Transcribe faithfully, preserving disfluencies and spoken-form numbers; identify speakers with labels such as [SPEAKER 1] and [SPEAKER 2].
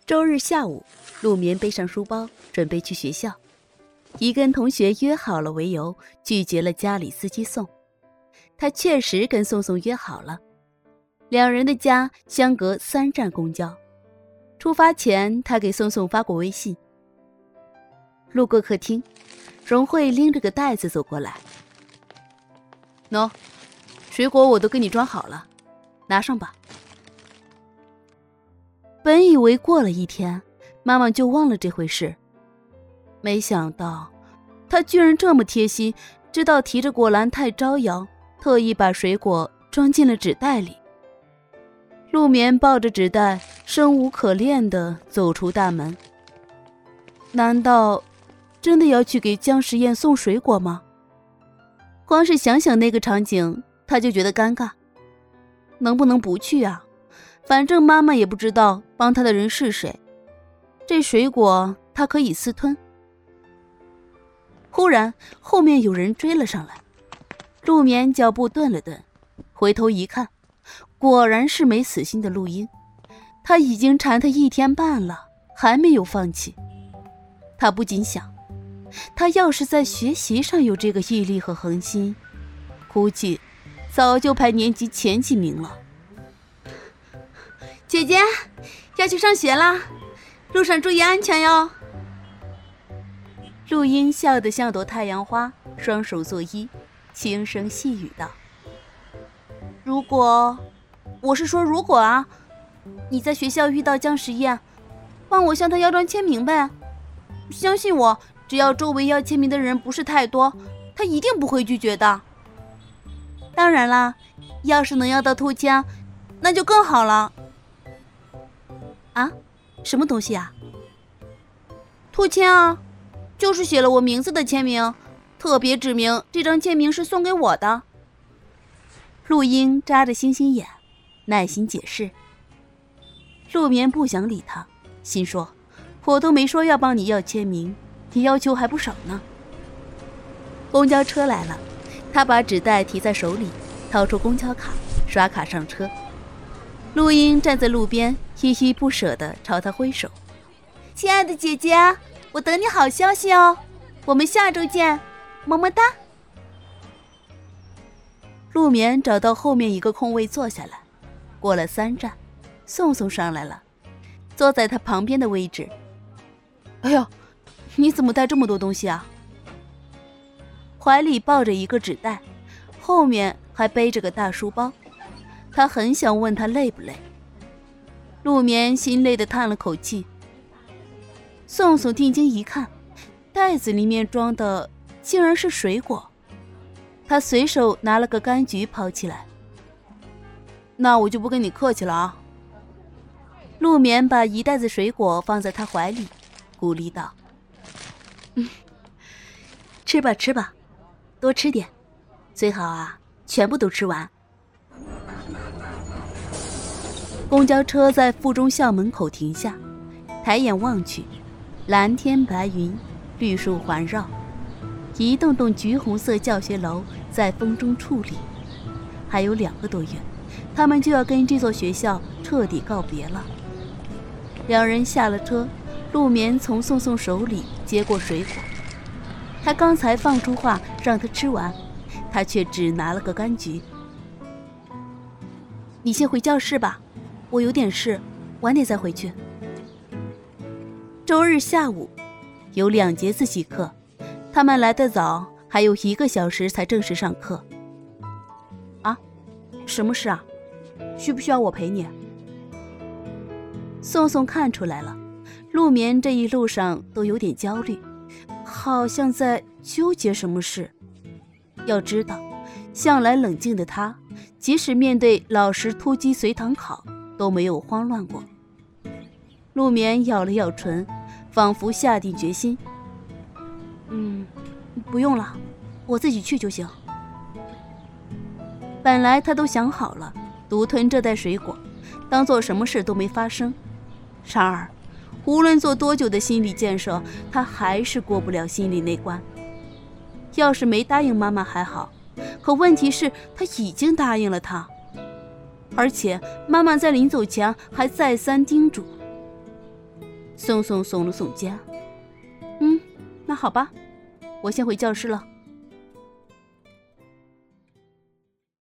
[SPEAKER 1] 周日下午，陆眠背上书包准备去学校，以跟同学约好了为由，拒绝了家里司机送。他确实跟宋宋约好了，两人的家相隔三站公交。出发前，他给宋宋发过微信。路过客厅，荣慧拎着个袋子走过来。喏，水果我都给你装好了，拿上吧。本以为过了一天，妈妈就忘了这回事，没想到她居然这么贴心，知道提着果篮太招摇，特意把水果装进了纸袋里。陆眠抱着纸袋，生无可恋地走出大门。难道真的要去给姜时宴送水果吗？光是想想那个场景，他就觉得尴尬。能不能不去啊？反正妈妈也不知道帮他的人是谁，这水果他可以私吞。忽然后面有人追了上来，陆眠脚步顿了顿，回头一看，果然是没死心的陆英。他已经缠他一天半了，还没有放弃。他不禁想，他要是在学习上有这个毅力和恒心，估计早就排年级前几名了。姐姐，要去上学啦，路上注意安全哟。陆英笑得像朵太阳花，双手作揖，轻声细语道：如果，我是说如果啊，你在学校遇到姜时宴，帮我向他要张签名呗。相信我，只要周围要签名的人不是太多，他一定不会拒绝的。当然啦，要是能要到兔签，那就更好了。啊，什么东西啊？兔签啊，就是写了我名字的签名，特别指明这张签名是送给我的。陆英眨着星星眼，耐心解释。陆眠不想理他，心说我都没说要帮你要签名，你要求还不少呢。公交车来了，他把纸袋提在手里，掏出公交卡，刷卡上车。陆英站在路边，依依不舍地朝他挥手。亲爱的姐姐，我等你好消息哦，我们下周见，么么哒。陆眠找到后面一个空位坐下来，过了三站，宋宋上来了，坐在他旁边的位置。哎呦，你怎么带这么多东西啊？怀里抱着一个纸袋，后面还背着个大书包。他很想问他累不累，陆眠心累地叹了口气。宋宋定睛一看，袋子里面装的竟然是水果。他随手拿了个柑橘抛起来。那我就不跟你客气了啊。陆眠把一袋子水果放在他怀里，鼓励道：嗯，吃吧吃吧，多吃点，最好啊全部都吃完。公交车在附中校门口停下，抬眼望去，蓝天白云，绿树环绕，一栋栋橘红色教学楼在风中矗立。还有两个多月，他们就要跟这座学校彻底告别了。两人下了车，陆眠从宋宋手里接过水果。他刚才放出话让他吃完，他却只拿了个柑橘。你先回教室吧，我有点事，晚点再回去。周日下午有两节自习课，他们来得早，还有一个小时才正式上课。啊，什么事啊？需不需要我陪你？宋宋看出来了，陆眠这一路上都有点焦虑，好像在纠结什么事。要知道，向来冷静的他，即使面对老师突击随堂考，都没有慌乱过。陆眠咬了咬唇，仿佛下定决心。嗯，不用了，我自己去就行。本来他都想好了，独吞这袋水果，当做什么事都没发生。然而，无论做多久的心理建设，他还是过不了心里那关。要是没答应妈妈还好，可问题是他已经答应了她，而且妈妈在临走前还再三叮嘱， 松松耸了耸肩。嗯，那好吧，我先回教室了。